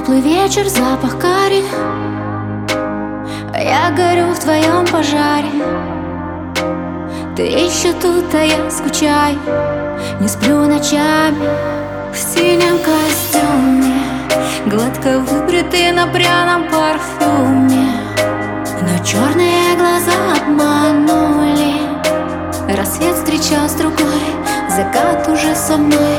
Теплый вечер, запах карри, а я горю в твоем пожаре. Ты еще тут, а я скучаю, не сплю ночами. В синем костюме, гладко выбритый на пряном парфюме, но черные глаза обманули. Рассвет встречал с другой, закат уже со мной.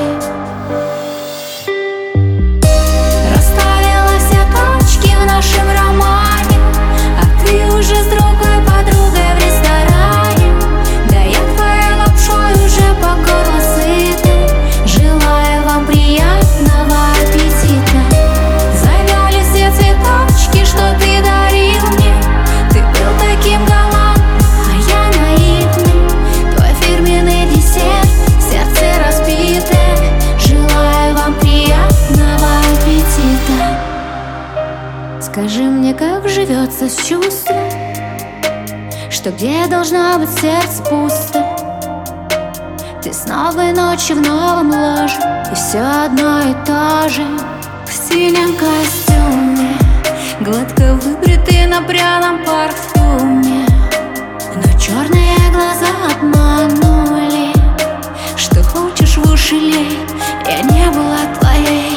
Расставила все точки в нашем романе, а ты уже с другой подругой в ресторане. Да я твоей лапшой уже по горло сыта. Желаю вам приятного аппетита. Завяли все цветочки, что ты дарил мне. Ты был таким галантным, а я наивный. Твой фирменный десерт, сердце разбитое. Желаю вам приятного аппетита. Скажи мне, как живется с чувством, что где должна быть сердце пусто. Ты с новой ночи в новом ложе, и все одно и то же. В синем костюме, гладко выбритый на пряном парфюме, но черные глаза обманули. Что хочешь в уши лей, я не была твоей.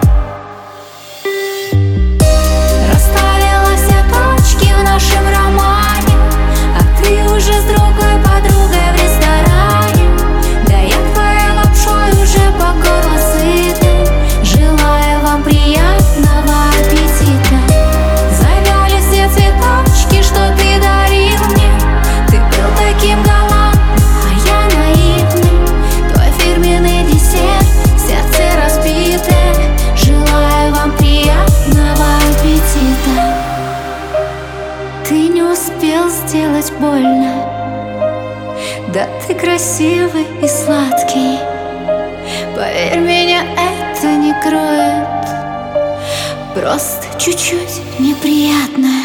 Расставила все точки в нашем романе, а ты уже с другой подругой в ресторане. Да я твоей лапшой уже по горло сыта. Желаю вам приятного аппетита. Завяли все цветочки, что ты дарил мне. Ты был таким галантным, а я наивный. Твой фирменный десерт, сердце разбитое. Желаю вам приятного аппетита. Ты не успел сделать больно, да ты красивый и сладкий. Поверь, меня это не кроет, просто чуть-чуть неприятно.